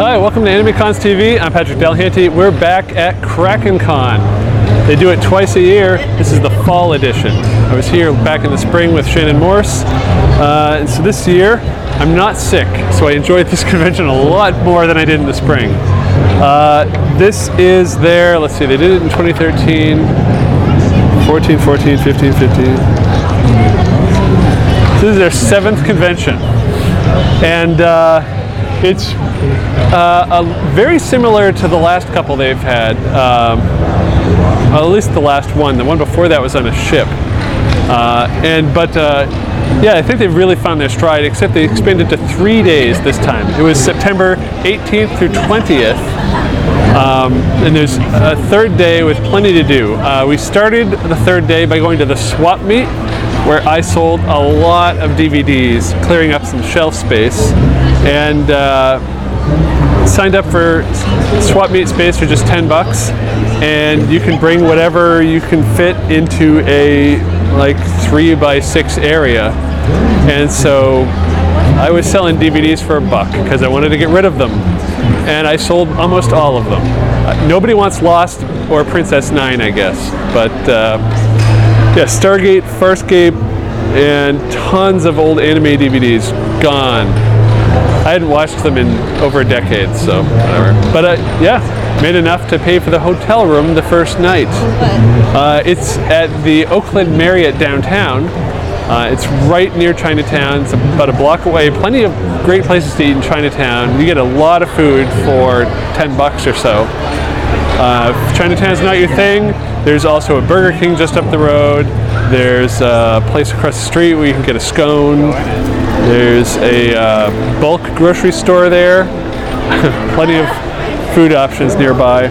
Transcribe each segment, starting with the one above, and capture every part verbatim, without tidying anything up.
Hi, welcome to AnimeCons T V. I'm Patrick Delahanty. We're back at KrakenCon. They do it twice a year. This is the fall edition. I was here back in the spring with Shannon Morse. Uh, and so this year, I'm not sick, so I enjoyed this convention a lot more than I did in the spring. Uh, this is their, let's see, they did it in twenty thirteen, fourteen, fourteen, fifteen, fifteen. This is their seventh convention. And uh, it's uh, a, very similar to the last couple they've had. Um, well, at least the last one. The one before that was on a ship. Uh, and but uh, yeah, I think they've really found their stride. Except they expanded to three days this time. It was September eighteenth through twentieth, um, and there's a third day with plenty to do. Uh, we started the third day by going to the swap meet, where I sold a lot of D V Ds, clearing up some shelf space, and uh, signed up for swap meet space for just ten bucks, and you can bring whatever you can fit into a like three by six area. And so I was selling D V Ds for a buck because I wanted to get rid of them, and I sold almost all of them. Uh, nobody wants Lost or Princess Nine, I guess, but uh, yeah, Stargate, Farscape, and tons of old anime D V Ds gone. I hadn't watched them in over a decade, so whatever. But uh, yeah, made enough to pay for the hotel room the first night. Uh, it's at the Oakland Marriott downtown. Uh, it's right near Chinatown. It's about a block away. Plenty of great places to eat in Chinatown. You get a lot of food for ten bucks or so. Uh, if Chinatown's not your thing, there's also a Burger King just up the road. There's a place across the street where you can get a scone. There's a uh, bulk grocery store there. Plenty of food options nearby.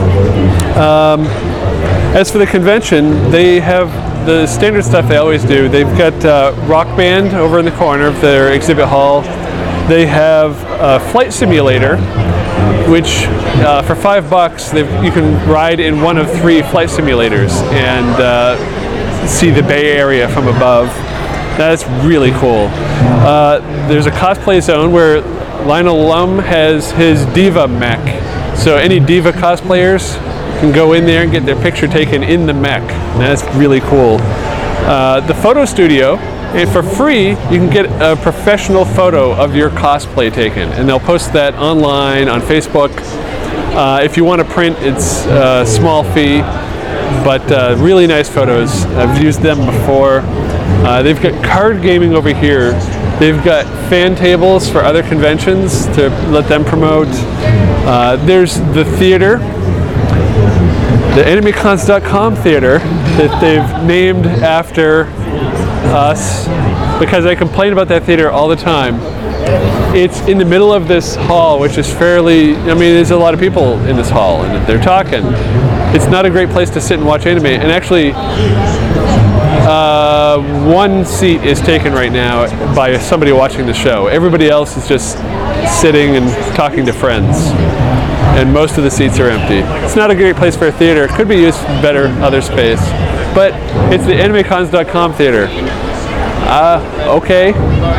Um, as for the convention, they have the standard stuff they always do. They've got uh, Rock Band over in the corner of their exhibit hall. They have a flight simulator, which uh, for five bucks you can ride in one of three flight simulators and uh, see the Bay Area from above. That's really cool. Uh, there's a cosplay zone where Lionel Lum has his Diva mech, so any Diva cosplayers can go in there and get their picture taken in the mech. That's really cool. Uh, the photo studio, and for free, you can get a professional photo of your cosplay taken, and they'll post that online on Facebook. Uh, if you want to print, it's a small fee, but uh, really nice photos. I've used them before. Uh, they've got card gaming over here. They've got fan tables for other conventions to let them promote. Uh, there's the theater, the AnimeCons dot com theater, that they've named after us, because I complain about that theater all the time. It's in the middle of this hall, which is fairly, I mean, there's a lot of people in this hall and they're talking. It's not a great place to sit and watch anime, and actually uh, one seat is taken right now by somebody watching the show. Everybody else is just sitting and talking to friends, and most of the seats are empty. It's not a great place for a theater. It could be used better other space, but it's the AnimeCons dot com theater. Uh, okay.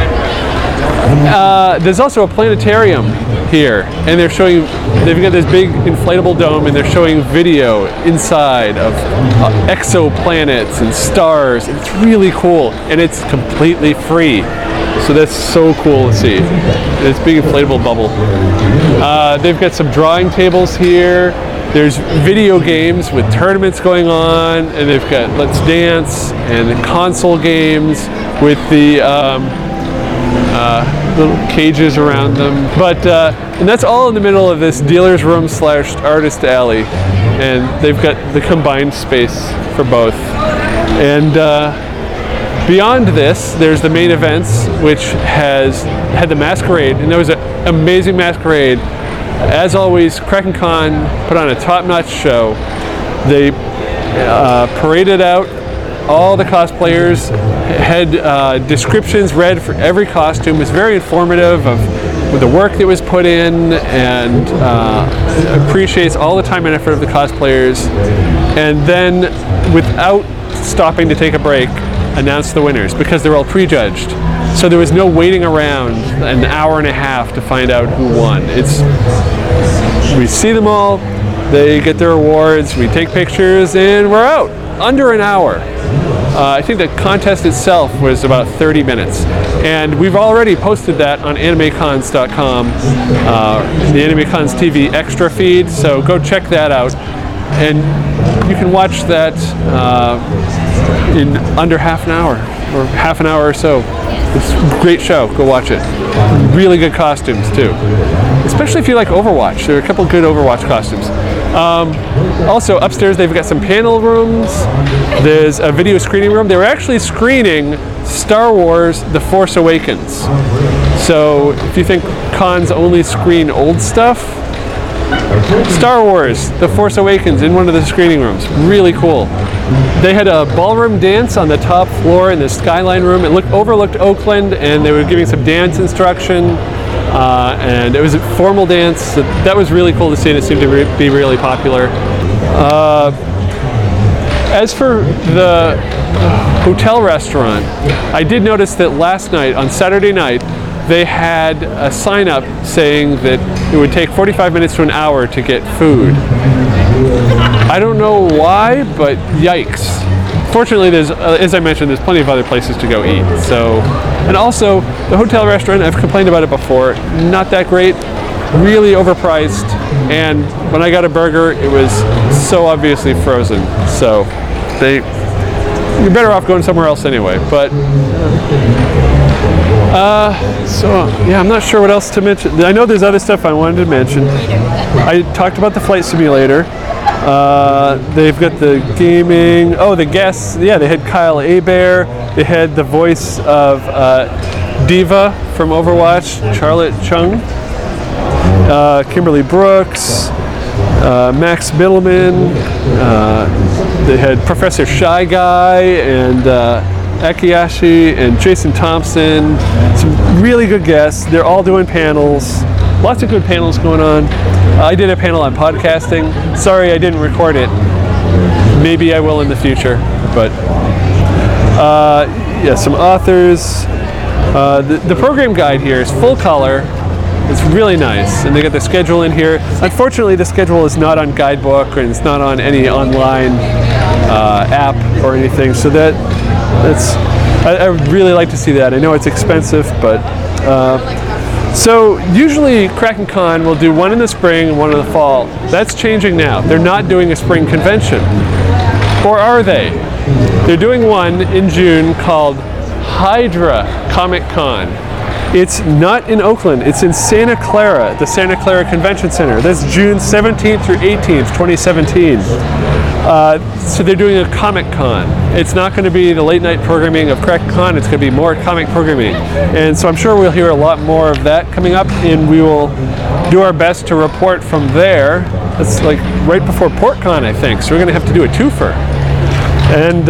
Uh, there's also a planetarium here, and they're showing, they've got this big inflatable dome, and they're showing video inside of uh, exoplanets and stars. It's really cool, and it's completely free. So that's so cool to see. This big inflatable bubble. Uh, they've got some drawing tables here. There's video games with tournaments going on, and they've got Let's Dance and console games with the um, uh, little cages around them. But uh, and that's all in the middle of this dealer's room slash artist alley, and they've got the combined space for both. And uh, beyond this, there's the main events, which has had the masquerade, and there was an amazing masquerade. As always, KrakenCon put on a top-notch show. They uh, paraded out all the cosplayers, had uh, descriptions read for every costume. It was very informative of the work that was put in, and uh, appreciates all the time and effort of the cosplayers. And then, without stopping to take a break, announced the winners, because they're all prejudged. so there was no waiting around an hour and a half to find out who won. It's we see them all, they get their awards, we take pictures, and we're out. Under an hour. Uh, I think the contest itself was about thirty minutes. And we've already posted that on anime cons dot com, uh, the AnimeCons T V extra feed, so go check that out. And you can watch that uh, in under half an hour, or half an hour or so. It's a great show, go watch it. Really good costumes too. Especially if you like Overwatch, there are a couple good Overwatch costumes. Um, also, upstairs they've got some panel rooms. There's a video screening room. They were actually screening Star Wars The Force Awakens. So if you think cons only screen old stuff, Star Wars The Force Awakens in one of the screening rooms. Really cool. They had a ballroom dance on the top floor in the Skyline room. It looked overlooked Oakland, and they were giving some dance instruction. Uh, and it was a formal dance. So that was really cool to see, and it seemed to re- be really popular. Uh, as for the hotel restaurant, I did notice that last night, on Saturday night, they had a sign up saying that it would take forty-five minutes to an hour to get food. I don't know why, but yikes. Fortunately, there's, uh, as I mentioned, there's plenty of other places to go eat. So, and also, the hotel restaurant, I've complained about it before, not that great, really overpriced, and when I got a burger, it was so obviously frozen. So, they, you're better off going somewhere else anyway. But, uh, so, yeah, I'm not sure what else to mention. I know there's other stuff I wanted to mention. I talked about the flight simulator. Uh, they've got the gaming, oh, the guests, yeah, they had Kyle Hebert, they had the voice of uh, Diva from Overwatch, Charlotte Chung, uh, Kimberly Brooks, uh, Max Middleman, uh, they had Professor Shy Guy, and uh, Akiashi, and Jason Thompson, some really good guests. They're all doing panels. Lots of good panels going on. Uh, I did a panel on podcasting. Sorry I didn't record it. Maybe I will in the future. But uh, yeah, some authors. Uh, the, the program guide here is full color. It's really nice. And they got the schedule in here. Unfortunately, the schedule is not on Guidebook, and it's not on any online uh, app or anything. So that that's I, I would really like to see that. I know it's expensive, but uh, so usually Kraken Con will do one in the spring and one in the fall. That's changing now. They're not doing a spring convention. Or are they? They're doing one in June called Hydra Comic Con. It's not in Oakland, it's in Santa Clara, the Santa Clara Convention Center. That's June seventeenth through eighteenth, twenty seventeen. Uh, so they're doing a Comic Con. It's not going to be the late night programming of Kraken Con, it's going to be more comic programming. And so I'm sure we'll hear a lot more of that coming up, and we will do our best to report from there. It's like right before PortCon, I think, so we're going to have to do a twofer. And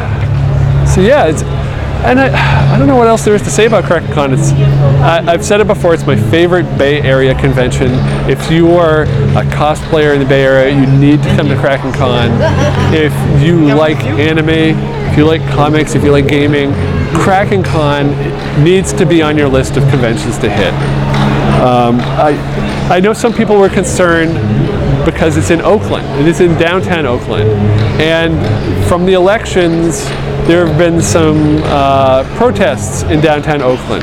uh, so yeah, it's And I, I don't know what else there is to say about Kraken Con. It's, I, I've said it before, it's my favorite Bay Area convention. If you are a cosplayer in the Bay Area, you need to come to Kraken Con. If you like anime, if you like comics, if you like gaming, Kraken Con needs to be on your list of conventions to hit. Um, I, I know some people were concerned because it's in Oakland. It is in downtown Oakland. And from the elections, there have been some uh, protests in downtown Oakland.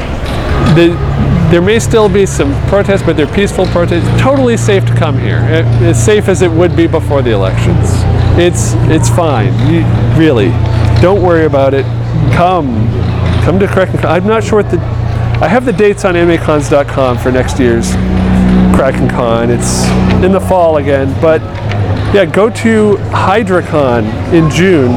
The, there may still be some protests, but they're peaceful protests. Totally safe to come here. It, as safe as it would be before the elections. It's it's fine. You, really, don't worry about it. Come, come to Kraken Con. I'm not sure what the. I have the dates on anime cons dot com for next year's Kraken Con. It's in the fall again, but yeah, go to HydraCon in June.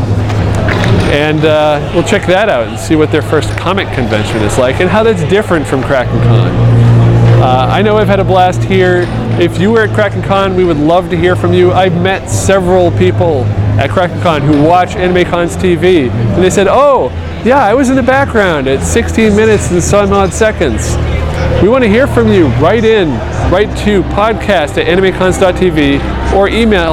And uh, we'll check that out and see what their first comic convention is like and how that's different from Kraken Con. Uh, I know I've had a blast here. If you were at Kraken Con, we would love to hear from you. I've met several people at Kraken Con who watch AnimeCons T V, and they said, oh, yeah, I was in the background at sixteen minutes and some odd seconds. We want to hear from you. Write in, write to podcast at animecons dot t v or email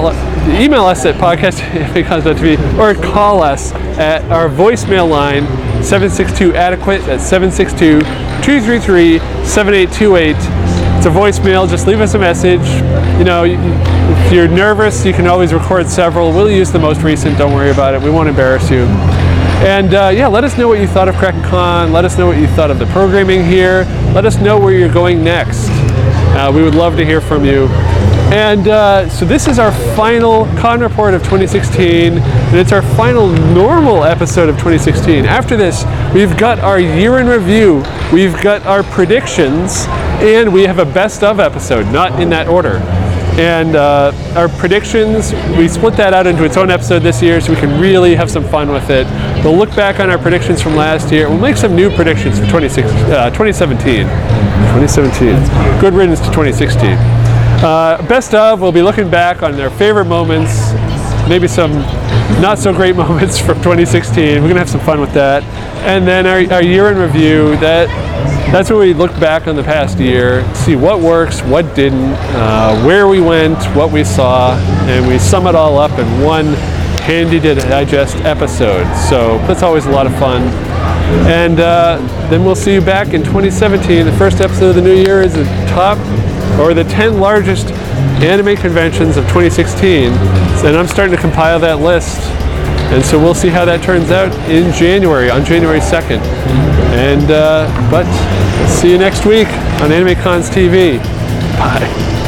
email us at podcast anime cons dot t v or call us at our voicemail line seven six two adequate. That's seven six two, two three three, seven eight two eight. It's a voicemail. Just leave us a message. You know, if you're nervous, you can always record several. We'll use the most recent. Don't worry about it. We won't embarrass you. And uh, yeah, let us know what you thought of Kraken Con. Let us know what you thought of the programming here. Let us know where you're going next. Uh, we would love to hear from you. And uh, so this is our final con report of twenty sixteen, and it's our final normal episode of twenty sixteen. After this, we've got our year in review, we've got our predictions, and we have a best of episode, not in that order. And uh, our predictions, we split that out into its own episode this year so we can really have some fun with it. We'll look back on our predictions from last year. We'll make some new predictions for twenty seventeen. twenty seventeen. Good riddance to twenty sixteen. Uh, best of, we'll be looking back on their favorite moments, maybe some not so great moments from twenty sixteen. We're going to have some fun with that. And then our, our year in review, that that's where we look back on the past year, see what works, what didn't, uh, where we went, what we saw, and we sum it all up in one handy to digest episode. So that's always a lot of fun. And uh, then we'll see you back in twenty seventeen. The first episode of the new year is the top or the ten largest anime conventions of twenty sixteen. And I'm starting to compile that list. And so we'll see how that turns out in January, on January second. And, uh, but see you next week on Anime Cons T V. Bye.